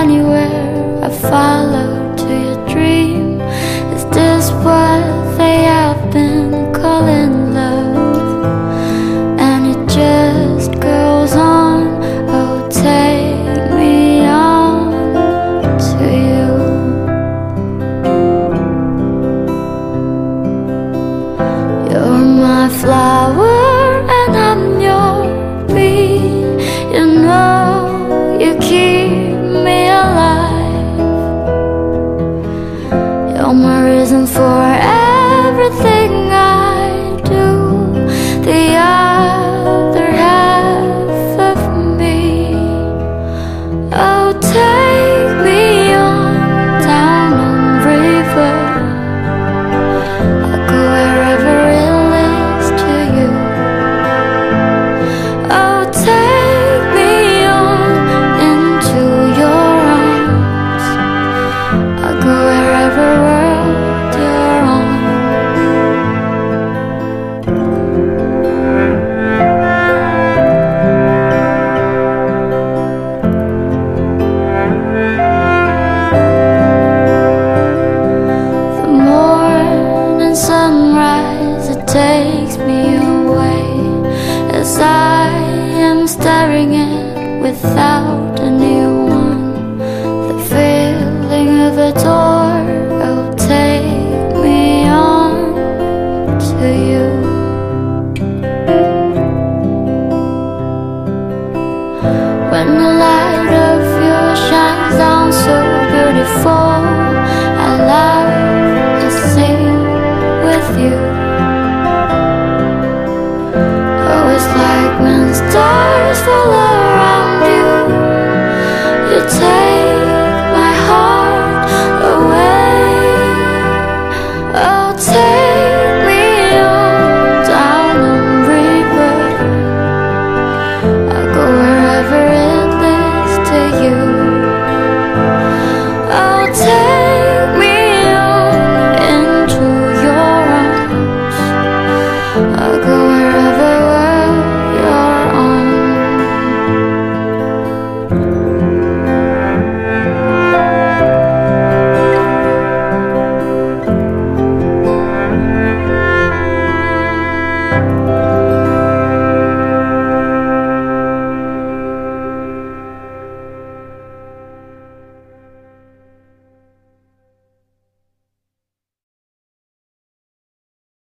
anywhere I follow to your dream. Is this what they have been calling love? And it just goes on. Oh, take me on to you. You're my flower and I'm your bee. You know you keep me alive. You're my reason for everything I do. The other half of me. Oh, take me on down on river. I'll go wherever it leads to you. Oh, take me on into your arms. I'll go wherever world you're on. The morning sunrise, it takes me away as I am staring it without